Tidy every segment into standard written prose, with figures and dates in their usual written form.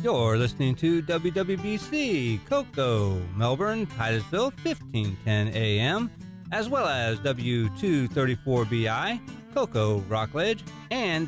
You're listening to WWBC, Cocoa, Melbourne, Titusville, 1510 AM, as well as W234BI, Cocoa, Rockledge, and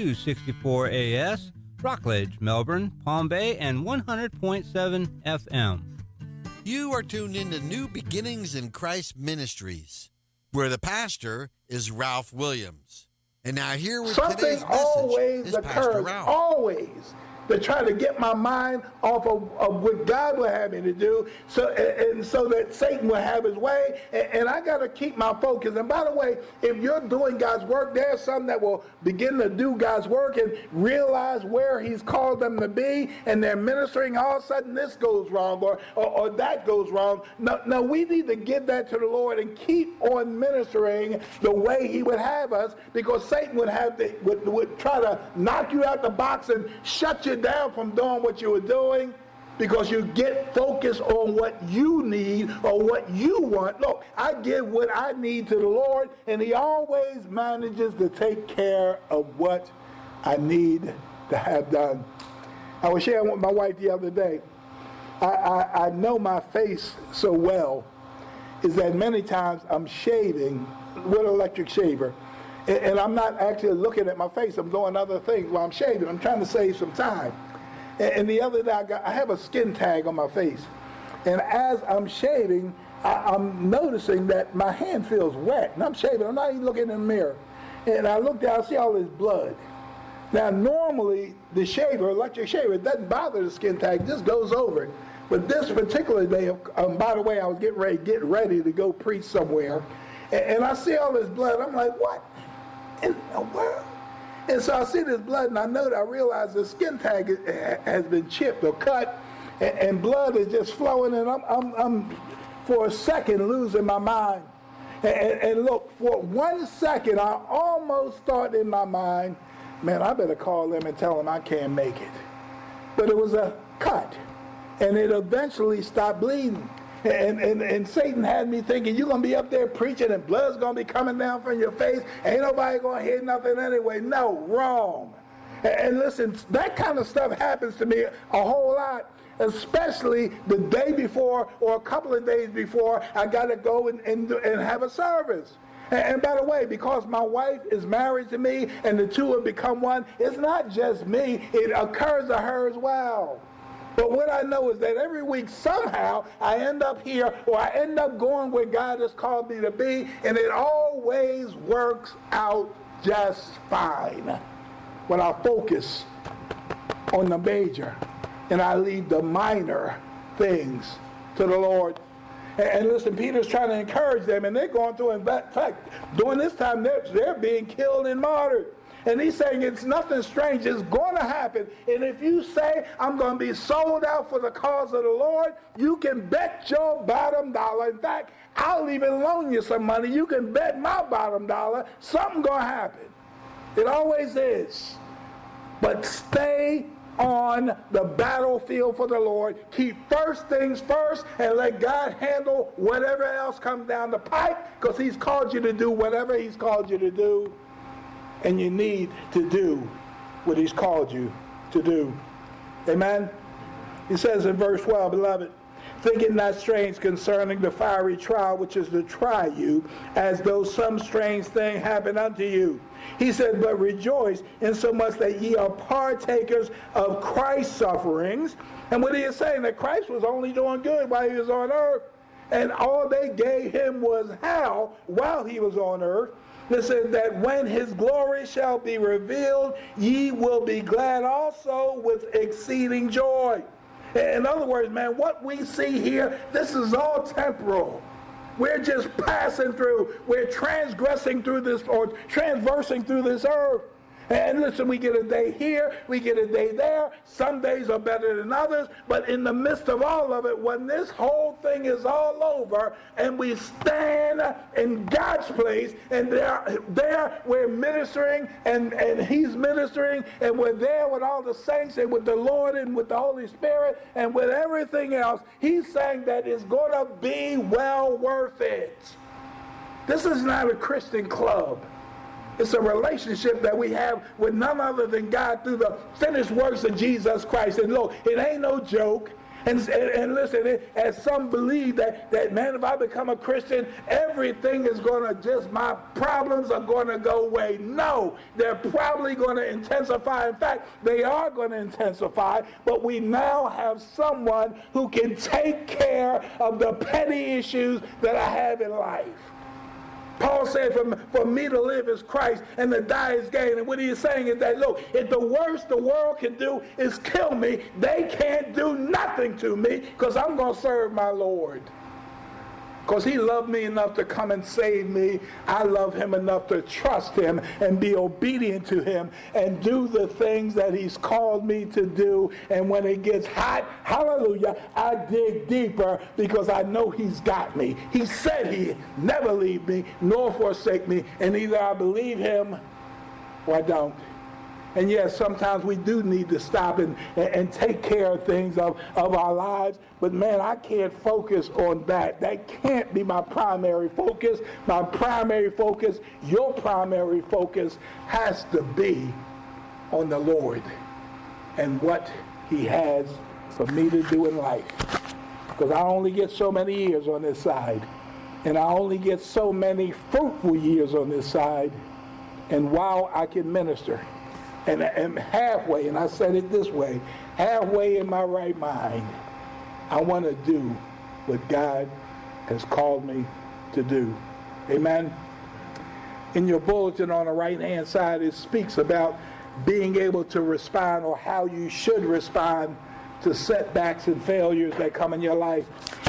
W264AS, Rockledge, Melbourne, Palm Bay, and 100.7 FM. You are tuned into New Beginnings in Christ Ministries, where the pastor is Ralph Williams. And now here with today's message is Pastor Ralph. Always to try to get my mind off of what God will have me to do, so that Satan will have his way, and I got to keep my focus. And by the way, if you're doing God's work, there's some that will begin to do God's work and realize where he's called them to be, and they're ministering, all of a sudden this goes wrong or that goes wrong. No, we need to give that to the Lord and keep on ministering the way he would have us, because Satan would try to knock you out the box and shut you down from doing what you were doing, because you get focused on what you need or what you want. Look, I give what I need to the Lord, and he always manages to take care of what I need to have done. I was sharing with my wife the other day. I know my face so well is that many times I'm shaving with an electric shaver. And I'm not actually looking at my face. I'm doing other things while I'm shaving. I'm trying to save some time. And the other day, I have a skin tag on my face. And as I'm shaving, I'm noticing that my hand feels wet. And I'm shaving. I'm not even looking in the mirror. And I look down, I see all this blood. Now, normally, the shaver, electric shaver, it doesn't bother the skin tag. It just goes over it. But this particular day, by the way, I was getting ready to go preach somewhere. And I see all this blood. I'm like, what in the world? And so I see this blood, and I realize the skin tag has been chipped or cut, and blood is just flowing, and I'm for a second losing my mind. And look, for 1 second, I almost thought in my mind, man, I better call them and tell them I can't make it. But it was a cut, and it eventually stopped bleeding. And Satan had me thinking, you're going to be up there preaching and blood's going to be coming down from your face. Ain't nobody going to hear nothing anyway. No, wrong. And listen, that kind of stuff happens to me a whole lot, especially the day before or a couple of days before I got to go and have a service. And by the way, because my wife is married to me and the two have become one, it's not just me. It occurs to her as well. But what I know is that every week somehow I end up here, or I end up going where God has called me to be, and it always works out just fine when I focus on the major and I leave the minor things to the Lord. And listen, Peter's trying to encourage them, and they're going through, in fact, during this time, they're being killed and martyred. And he's saying it's nothing strange. It's going to happen. And if you say, I'm going to be sold out for the cause of the Lord, you can bet your bottom dollar. In fact, I'll even loan you some money. You can bet my bottom dollar something's going to happen. It always is. But stay on the battlefield for the Lord. Keep first things first and let God handle whatever else comes down the pipe, because he's called you to do whatever he's called you to do. And you need to do what he's called you to do. Amen? He says in verse 12, beloved, think it not strange concerning the fiery trial which is to try you, as though some strange thing happened unto you. He said, but rejoice insomuch that ye are partakers of Christ's sufferings. And what he is saying, that Christ was only doing good while he was on earth. And all they gave him was hell while he was on earth. It says that when his glory shall be revealed, ye will be glad also with exceeding joy. In other words, man, what we see here, this is all temporal. We're just passing through. We're transgressing through this, or transversing through this earth. And listen, we get a day here, we get a day there. Some days are better than others, but in the midst of all of it, when this whole thing is all over and we stand in God's place, and there we're ministering, and he's ministering, and we're there with all the saints and with the Lord and with the Holy Spirit and with everything else, he's saying that it's going to be well worth it. This is not a Christian club. It's a relationship that we have with none other than God through the finished works of Jesus Christ. And look, it ain't no joke. And listen, as some believe that, man, if I become a Christian, everything is going to just, my problems are going to go away. No, they're probably going to intensify. In fact, they are going to intensify. But we now have someone who can take care of the petty issues that I have in life. Paul said, for me to live is Christ and to die is gain. And what he is saying is that, look, if the worst the world can do is kill me, they can't do nothing to me because I'm going to serve my Lord. Because he loved me enough to come and save me. I love him enough to trust him and be obedient to him and do the things that he's called me to do. And when it gets hot, hallelujah, I dig deeper because I know he's got me. He said he'd never leave me nor forsake me. And either I believe him or I don't. And yes, sometimes we do need to stop and take care of things of our lives. But man, I can't focus on that. That can't be my primary focus. My primary focus, your primary focus, has to be on the Lord and what he has for me to do in life. Because I only get so many years on this side. And I only get so many fruitful years on this side. And while I can minister, and I'm halfway, and I said it this way, halfway in my right mind, I want to do what God has called me to do. Amen? In your bulletin on the right-hand side, it speaks about being able to respond, or how you should respond to setbacks and failures that come in your life.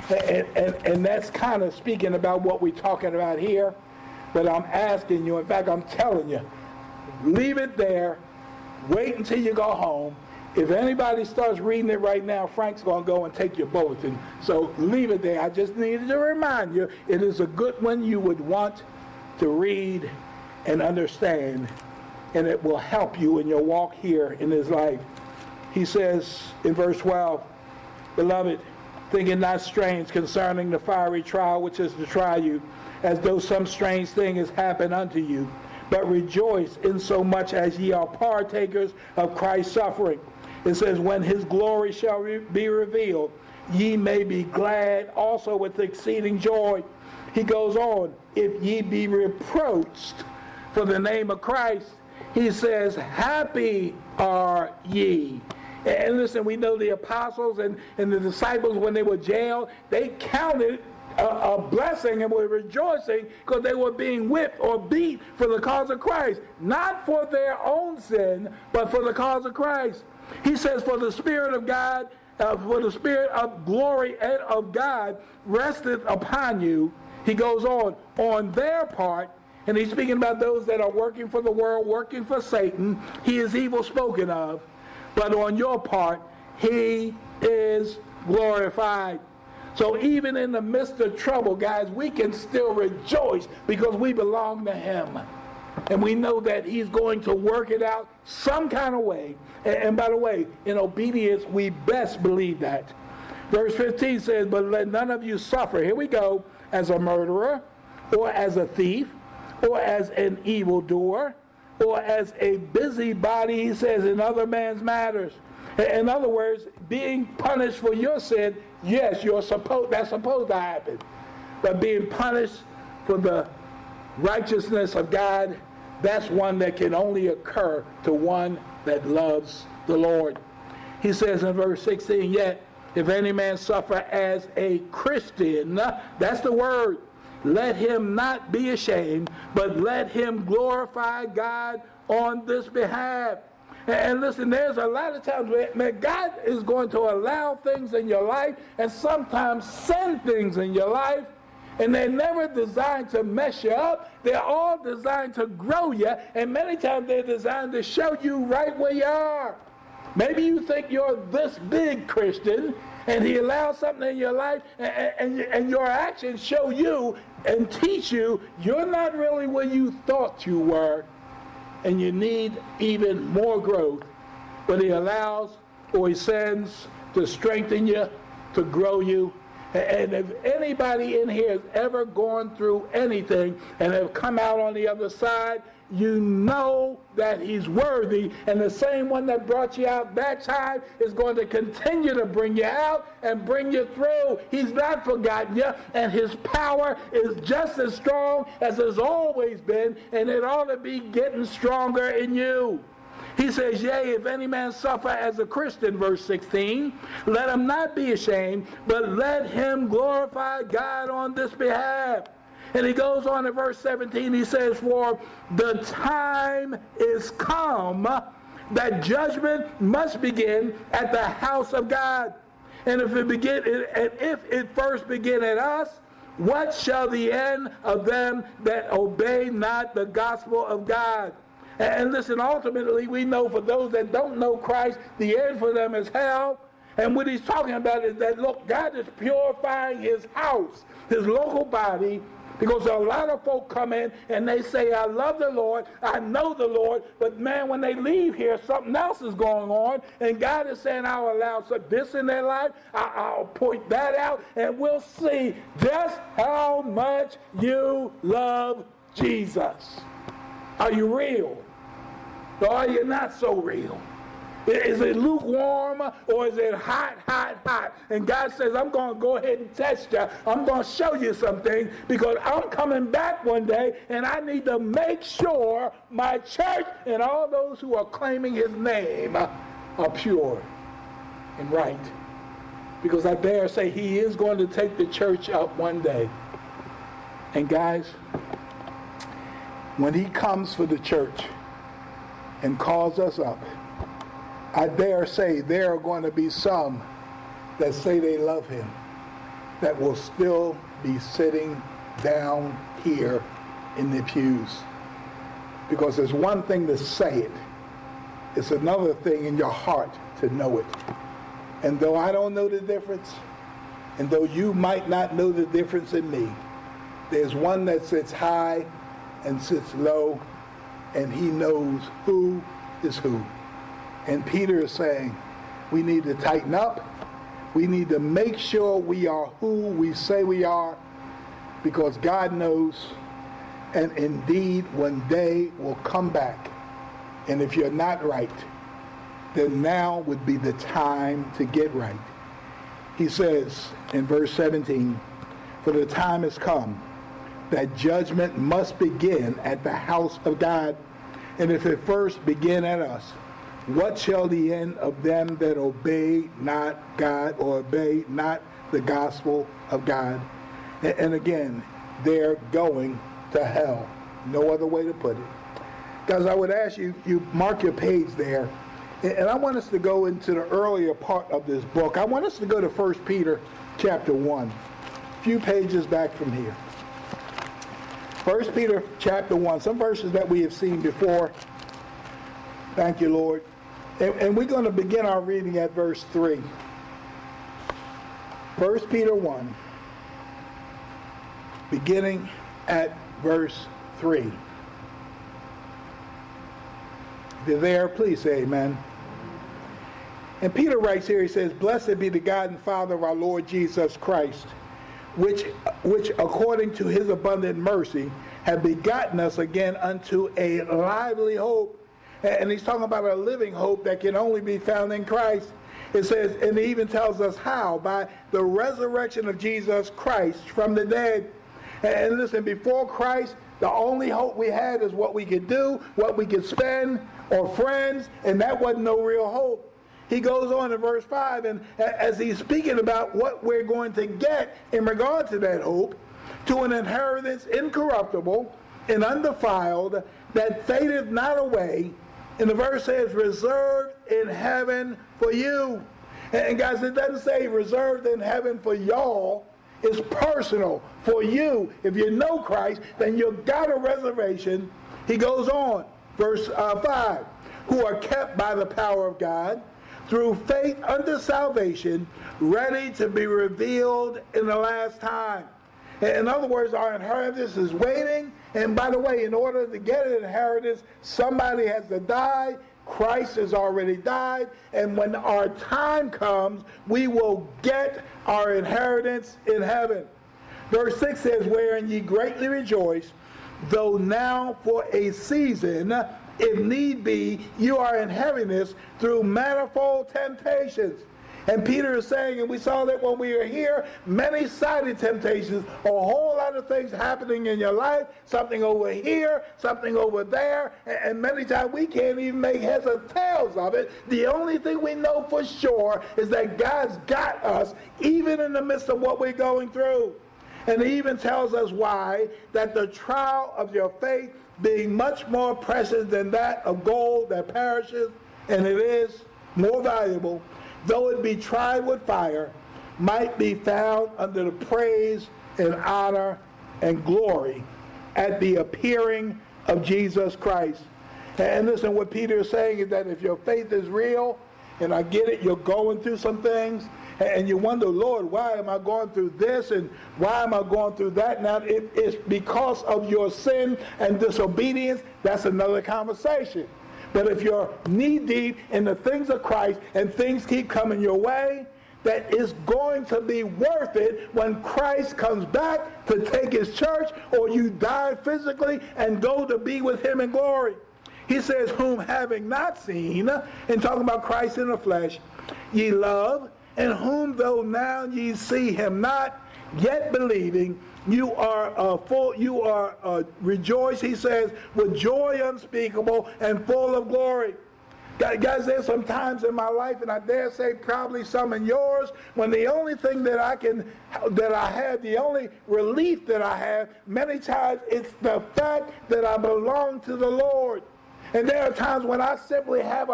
And that's kind of speaking about what we're talking about here. But I'm asking you, in fact, I'm telling you, leave it there. Wait until you go home. If anybody starts reading it right now, Frank's going to go and take your bulletin. So leave it there. I just needed to remind you, it is a good one you would want to read and understand, and it will help you in your walk here in this life. He says in verse 12, Beloved, think it not strange concerning the fiery trial which is to try you, as though some strange thing has happened unto you. But rejoice in so much as ye are partakers of Christ's suffering. It says, when his glory shall be revealed, ye may be glad also with exceeding joy. He goes on, if ye be reproached for the name of Christ, he says, happy are ye. And listen, we know the apostles and the disciples, when they were jailed, they counted a blessing and were rejoicing because they were being whipped or beat for the cause of Christ. Not for their own sin, but for the cause of Christ. He says, for the Spirit of God, for the Spirit of glory and of God resteth upon you. He goes on their part, and he's speaking about those that are working for the world, working for Satan. He is evil spoken of. But on your part, he is glorified. So even in the midst of trouble, guys, we can still rejoice because we belong to him. And we know that he's going to work it out some kind of way. And by the way, in obedience, we best believe that. Verse 15 says, but let none of you suffer, here we go, as a murderer, or as a thief, or as an evildoer, or as a busybody, he says, in other man's matters. In other words, being punished for your sin, yes, that's supposed to happen. But being punished for the righteousness of God, that's one that can only occur to one that loves the Lord. He says in verse 16, yet if any man suffer as a Christian, that's the word, let him not be ashamed, but let him glorify God on this behalf. And listen, there's a lot of times where God is going to allow things in your life and sometimes send things in your life, and they're never designed to mess you up. They're all designed to grow you, and many times they're designed to show you right where you are. Maybe you think you're this big Christian, and he allows something in your life, and your actions show you and teach you you're not really where you thought you were, and you need even more growth. But he allows or he sends to strengthen you, to grow you. And if anybody in here has ever gone through anything and have come out on the other side, you know that he's worthy. And the same one that brought you out that time is going to continue to bring you out and bring you through. He's not forgotten you, and his power is just as strong as it's always been, and it ought to be getting stronger in you. He says, yea, if any man suffer as a Christian, verse 16, let him not be ashamed, but let him glorify God on this behalf. And he goes on in verse 17, he says, for the time is come that judgment must begin at the house of God. And if it first begin at us, what shall the end of them that obey not the gospel of God? And listen, ultimately, we know for those that don't know Christ, the end for them is hell. And what he's talking about is that, look, God is purifying his house, his local body, because a lot of folk come in and they say, I love the Lord, I know the Lord, but man, when they leave here, something else is going on, and God is saying, I'll allow this in their life, I'll point that out, and we'll see just how much you love Jesus. Are you real? Or are you not so real? Is it lukewarm or is it hot, hot, hot? And God says, I'm going to go ahead and test you. I'm going to show you something because I'm coming back one day and I need to make sure my church and all those who are claiming his name are pure and right. Because I dare say he is going to take the church up one day. And guys, when he comes for the church and calls us up, I dare say there are going to be some that say they love him that will still be sitting down here in the pews. Because there's one thing to say it. It's another thing in your heart to know it. And though I don't know the difference, and though you might not know the difference in me, there's one that sits high and sits low, and he knows who is who. And Peter is saying, we need to tighten up. We need to make sure we are who we say we are, because God knows, and indeed one day will come back. And if you're not right, then now would be the time to get right. He says in verse 17, for the time has come that judgment must begin at the house of God. And if it first begin at us, what shall the end of them that obey not God or obey not the gospel of God? And again, they're going to hell. No other way to put it. Guys, I would ask you mark your page there. And I want us to go into the earlier part of this book. I want us to go to 1 Peter chapter 1. A few pages back from here. 1 Peter chapter 1. Some verses that we have seen before. Thank you, Lord. And we're going to begin our reading at verse 3. 1 Peter 1, beginning at verse 3. If you're there, please say amen. And Peter writes here, he says, blessed be the God and Father of our Lord Jesus Christ, which according to his abundant mercy have begotten us again unto a lively hope. And he's talking about a living hope that can only be found in Christ. It says, and he even tells us how, by the resurrection of Jesus Christ from the dead. And listen, before Christ, the only hope we had is what we could do, what we could spend, or friends, and that wasn't no real hope. He goes on in verse 5, and as he's speaking about what we're going to get in regard to that hope, to an inheritance incorruptible and undefiled, that fadeth not away. And the verse says, reserved in heaven for you. And guys, it doesn't say reserved in heaven for y'all. It's personal for you. If you know Christ, then you've got a reservation. He goes on, verse 5, who are kept by the power of God through faith unto salvation, ready to be revealed in the last time. In other words, our inheritance is waiting. And by the way, in order to get an inheritance, somebody has to die. Christ has already died. And when our time comes, we will get our inheritance in heaven. Verse 6 says, wherein ye greatly rejoice, though now for a season, if need be, you are in heaviness through manifold temptations. And Peter is saying, and we saw that when we were here, many-sided temptations, a whole lot of things happening in your life, something over here, something over there, and many times we can't even make heads or tails of it. The only thing we know for sure is that God's got us, even in the midst of what we're going through. And he even tells us why, that the trial of your faith, being much more precious than that of gold that perishes, and it is more valuable, though it be tried with fire, might be found under the praise and honor and glory at the appearing of Jesus Christ. And listen, what Peter is saying is that if your faith is real, and I get it, you're going through some things, and you wonder, Lord, why am I going through this, and why am I going through that? Now, if it's because of your sin and disobedience, that's another conversation. But if you're knee-deep in the things of Christ and things keep coming your way, that is going to be worth it when Christ comes back to take his church, or you die physically and go to be with him in glory. He says, whom having not seen, and talking about Christ in the flesh, ye love, and whom though now ye see him not, yet believing, you are rejoice, he says, with joy unspeakable and full of glory. Guys, there's some times in my life, and I dare say probably some in yours, when the only thing that I have, the only relief that I have, many times it's the fact that I belong to the Lord. And there are times when I simply have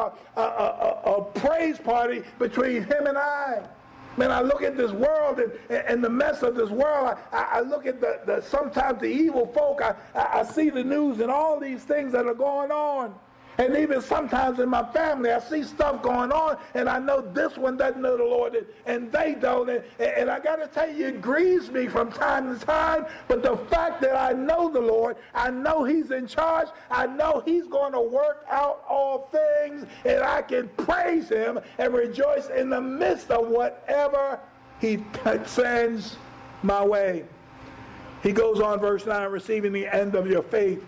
a praise party between him and I. Man, I look at this world and the mess of this world. I look at sometimes the evil folk. I see the news and all these things that are going on. And even sometimes in my family, I see stuff going on, and I know this one doesn't know the Lord, and they don't. And I got to tell you, it grieves me from time to time. But the fact that I know the Lord, I know he's in charge, I know he's going to work out all things, and I can praise him and rejoice in the midst of whatever he sends my way. He goes on, verse 9, receiving the end of your faith,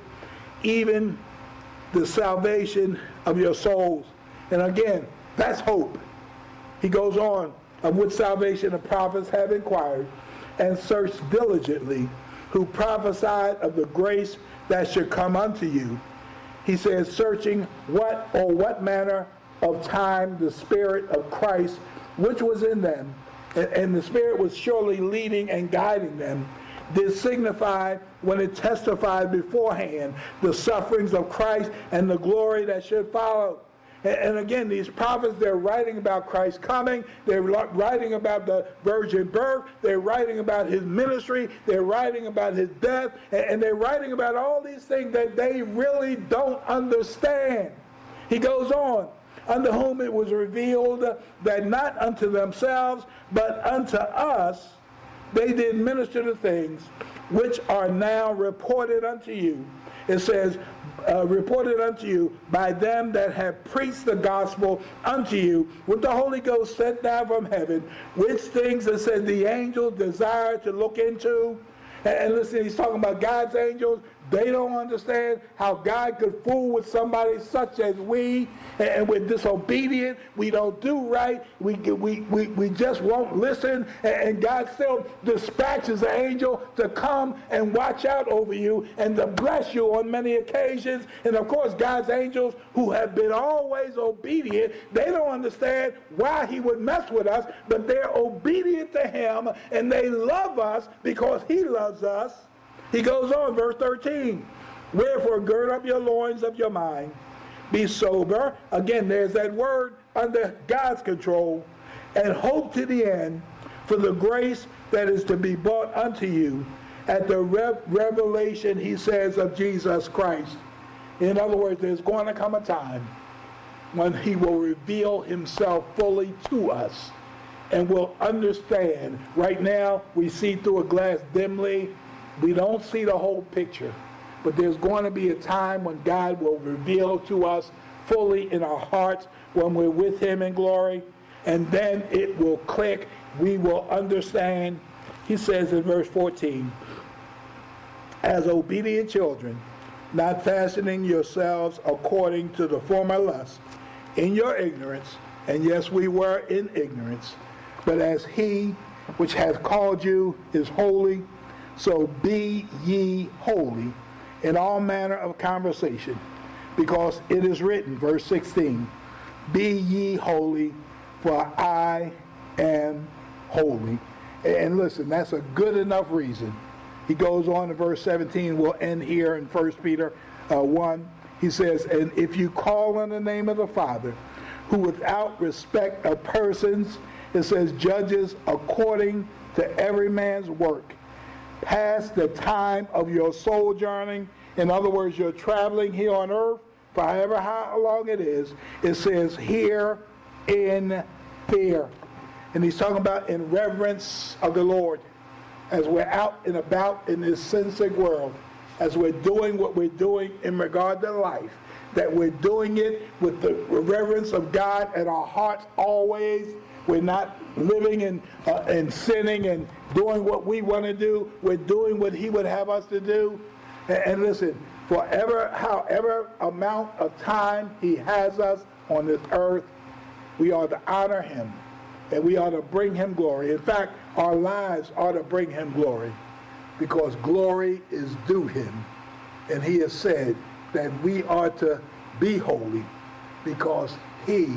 even the salvation of your souls. And again, that's hope. He goes on, of which salvation the prophets have inquired and searched diligently, who prophesied of the grace that should come unto you. He says, searching what manner of time the Spirit of Christ, which was in them, and the Spirit was surely leading and guiding them, did signify when it testified beforehand the sufferings of Christ and the glory that should follow. And again, these prophets, they're writing about Christ coming. They're writing about the virgin birth. They're writing about his ministry. They're writing about his death. And they're writing about all these things that they really don't understand. He goes on, unto whom it was revealed that not unto themselves, but unto us, they did minister to things which are now reported unto you. It says, reported unto you by them that have preached the gospel unto you with the Holy Ghost sent down from heaven, which things, it says, the angels desire to look into. And listen, he's talking about God's angels. They don't understand how God could fool with somebody such as we, and we're disobedient. We don't do right. We just won't listen, and God still dispatches an angel to come and watch out over you and to bless you on many occasions. And of course, God's angels, who have been always obedient, they don't understand why he would mess with us, but they're obedient to him, and they love us because he loves us. He goes on, verse 13, wherefore gird up your loins of your mind, be sober. Again, there's that word, under God's control, and hope to the end for the grace that is to be brought unto you at the revelation, he says, of Jesus Christ. In other words, there's going to come a time when he will reveal himself fully to us, and we'll understand. Right now, we see through a glass dimly. We don't see the whole picture, but there's going to be a time when God will reveal to us fully in our hearts when we're with him in glory, and then it will click. We will understand. He says in verse 14, as obedient children, not fashioning yourselves according to the former lust, in your ignorance, and yes, we were in ignorance, but as he which hath called you is holy, so be ye holy in all manner of conversation, because it is written, verse 16, be ye holy, for I am holy. And listen, that's a good enough reason. He goes on in verse 17, we'll end here in 1 Peter 1. He says, and if you call on the name of the Father, who without respect of persons, it says, judges according to every man's work, past the time of your sojourning. In other words, you're traveling here on earth for however how long it is. It says here in fear. And he's talking about in reverence of the Lord. As we're out and about in this sin-sick world, as we're doing what we're doing in regard to life, that we're doing it with the reverence of God at our hearts always. We're not living and sinning and doing what we want to do. We're doing what he would have us to do. And listen, however amount of time he has us on this earth, we are to honor him and we are to bring him glory. In fact, our lives are to bring him glory because glory is due him. And he has said that we are to be holy because he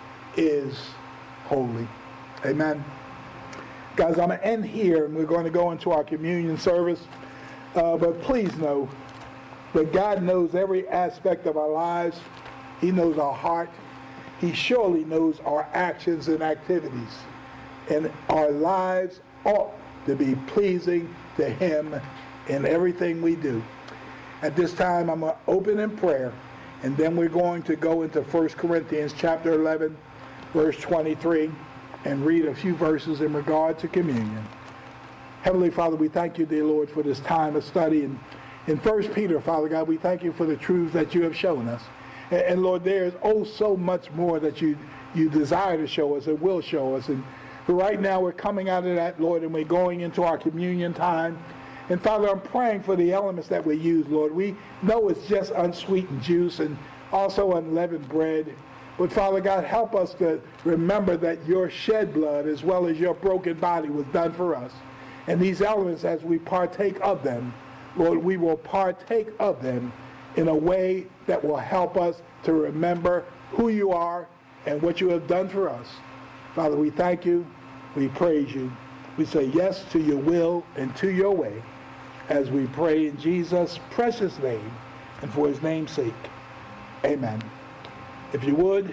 is holy. Amen. Guys, I'm going to end here and we're going to go into our communion service. But please know that God knows every aspect of our lives. He knows our heart. He surely knows our actions and activities. And our lives ought to be pleasing to him in everything we do. At this time, I'm going to open in prayer, and then we're going to go into 1 Corinthians chapter 11, verse 23, and read a few verses in regard to communion. Heavenly Father, we thank you, dear Lord, for this time of study. And in 1 Peter, Father God, we thank you for the truths that you have shown us. And Lord, there is so much more that you desire to show us and will show us. And right now we're coming out of that, Lord, and we're going into our communion time. And Father, I'm praying for the elements that we use, Lord. We know it's just unsweetened juice and also unleavened bread. But Father God, help us to remember that your shed blood as well as your broken body was done for us. And these elements, as we partake of them, Lord, we will partake of them in a way that will help us to remember who you are and what you have done for us. Father, we thank you. We praise you. We say yes to your will and to your way as we pray in Jesus' precious name and for his name's sake. Amen. If you would,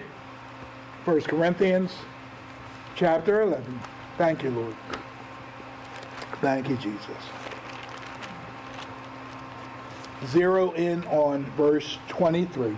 1 Corinthians chapter 11. Thank you, Lord. Thank you, Jesus. Zero in on verse 23.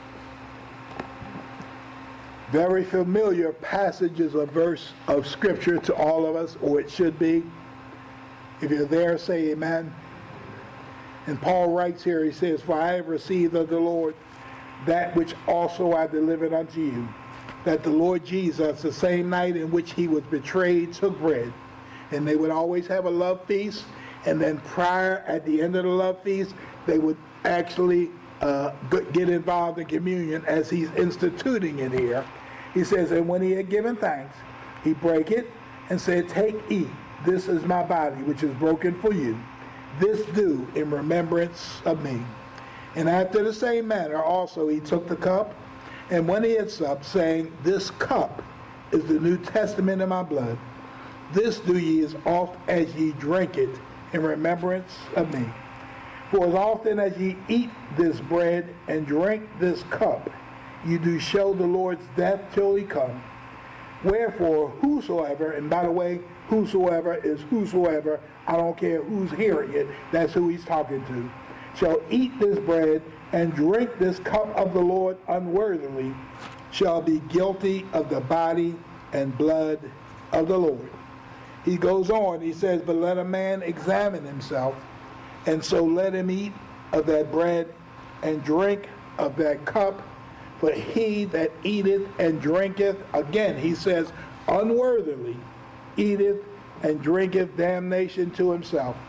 Very familiar passages of scripture to all of us, or it should be. If you're there, say amen. And Paul writes here, he says, for I have received of the Lord that which also I delivered unto you, that the Lord Jesus, the same night in which he was betrayed, took bread. And they would always have a love feast, and then at the end of the love feast, they would actually get involved in communion as he's instituting it here. He says, and when he had given thanks, he brake it and said, take, eat. This is my body, which is broken for you. This do in remembrance of me. And after the same manner also he took the cup, and when he had supped, saying, this cup is the New Testament in my blood. This do ye as oft as ye drink it in remembrance of me. For as often as ye eat this bread and drink this cup, you do show the Lord's death till he come. Wherefore, whosoever, and by the way, whosoever is whosoever, I don't care who's hearing it, that's who he's talking to, shall eat this bread and drink this cup of the Lord unworthily, shall be guilty of the body and blood of the Lord. He goes on, he says, but let a man examine himself, and so let him eat of that bread and drink of that cup. For he that eateth and drinketh, again he says, unworthily, eateth and drinketh damnation to himself,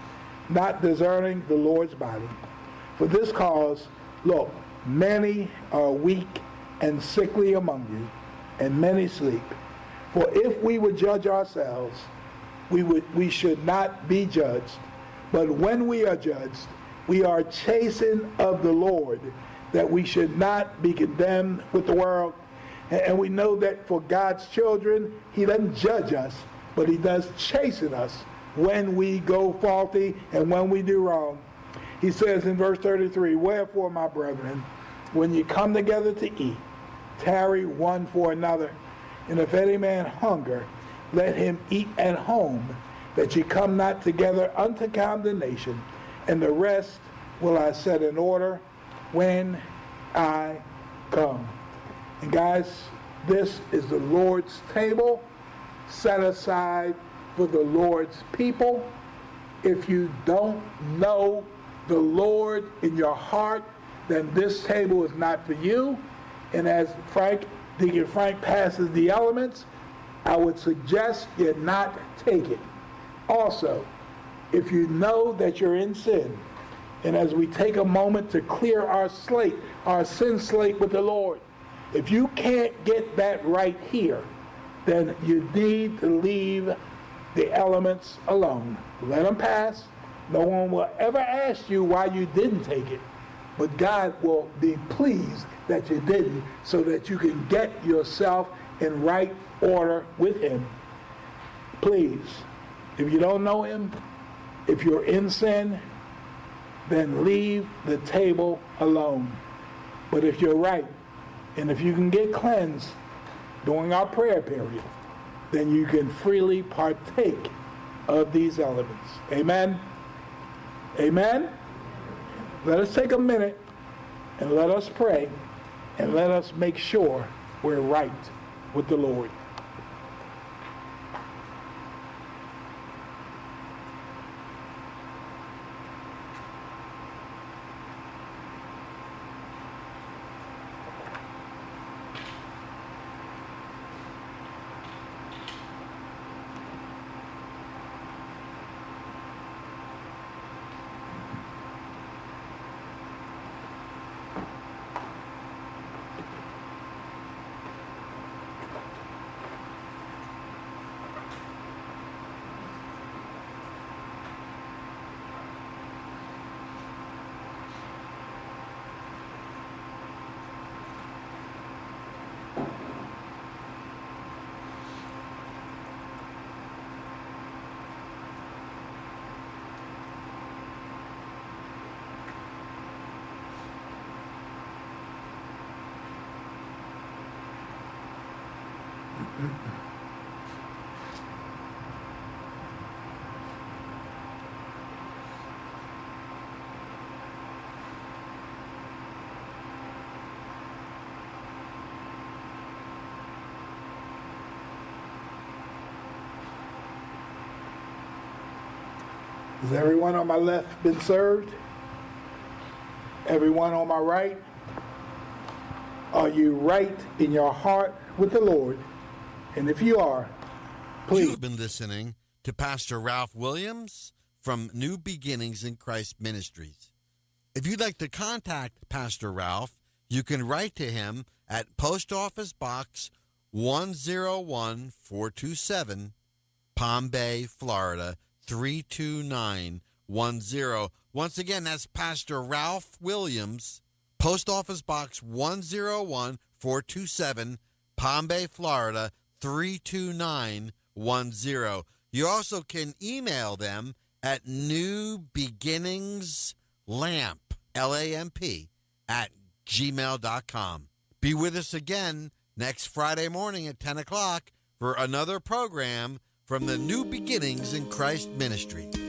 not discerning the Lord's body. For this cause, look, many are weak and sickly among you, and many sleep. For if we would judge ourselves, we should not be judged. But when we are judged, we are chastened of the Lord, that we should not be condemned with the world. And we know that for God's children, he doesn't judge us, but he does chasten us when we go faulty and when we do wrong. He says in verse 33, wherefore, my brethren, when you come together to eat, tarry one for another. And if any man hunger, let him eat at home, that ye come not together unto condemnation. And the rest will I set in order when I come. And guys, this is the Lord's table set aside for the Lord's people. If you don't know the Lord in your heart, then this table is not for you. And as Deacon Frank passes the elements, I would suggest you not take it. Also, if you know that you're in sin, and as we take a moment to clear our slate, our sin slate with the Lord, if you can't get that right here, then you need to leave the elements alone. Let them pass. No one will ever ask you why you didn't take it, but God will be pleased that you didn't, so that you can get yourself in right order with him. Please, if you don't know him, if you're in sin, then leave the table alone. But if you're right, and if you can get cleansed during our prayer period, then you can freely partake of these elements. Amen? Amen? Let us take a minute and let us pray, and let us make sure we're right with the Lord. Has everyone on my left been served? Everyone on my right? Are you right in your heart with the Lord? And if you are, please. You've been listening to Pastor Ralph Williams from New Beginnings in Christ Ministries. If you'd like to contact Pastor Ralph, you can write to him at Post Office Box 101427, Palm Bay, Florida 32910. Once again, that's Pastor Ralph Williams, Post Office Box 101427, Palm Bay, Florida 32910. You also can email them at newbeginningslamp, LAMP, at gmail.com. Be with us again next Friday morning at 10 o'clock for another program from the New Beginnings in Christ Ministry.